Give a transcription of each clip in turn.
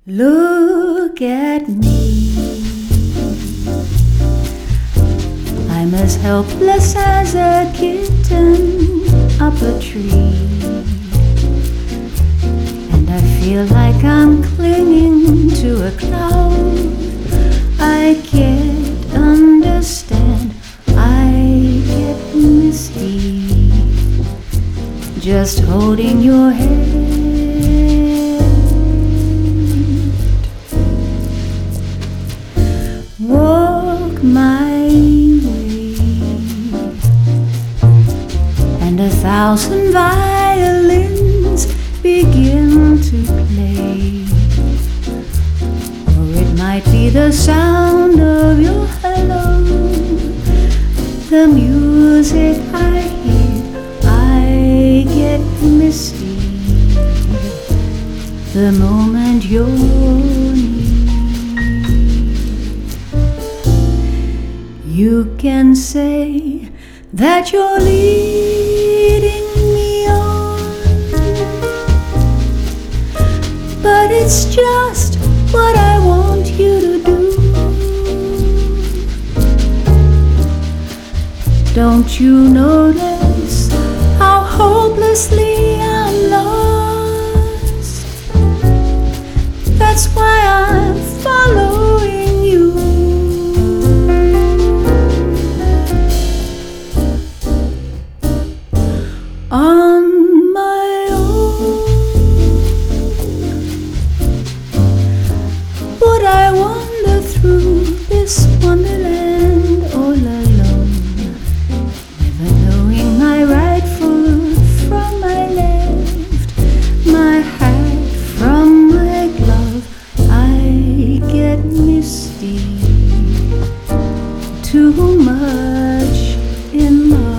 Look at me, I'm as helpless as a kitten up a tree, and I feel like I'm clinging to a cloud. I can't understand, I get misty just holding your hand. Walk my way, and 1,000 violins begin to play, or it might be the sound of your hello, the music I hear. I get misty the moment you're near. You can say that you're leading me on, but it's just what I want you to do. Don't you notice how hopelessly I'm lost? That's why I'm following you. On my own, would I wander through this wonderland all alone, never knowing my right foot from my left, my hat from my glove? I get misty, too much in love.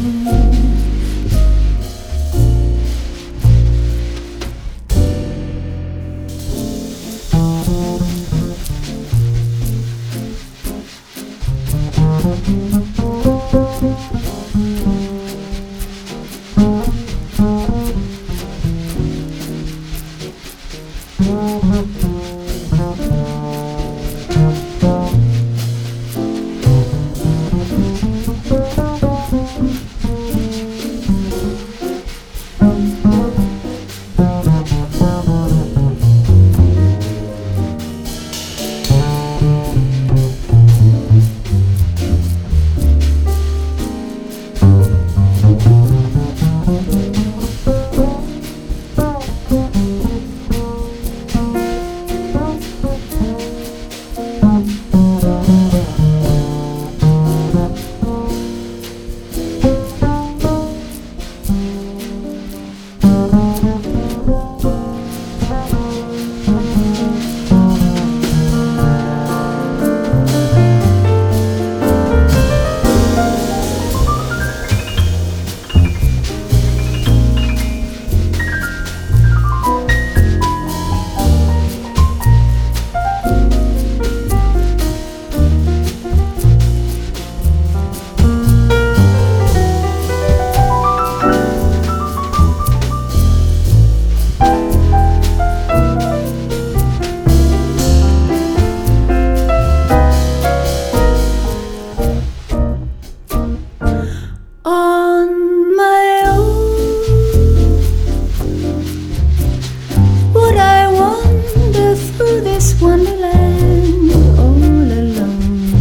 Wonderland all alone,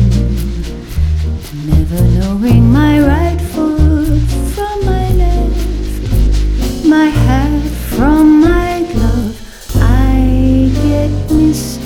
never knowing my right foot from my left, my hat from my glove. I get misty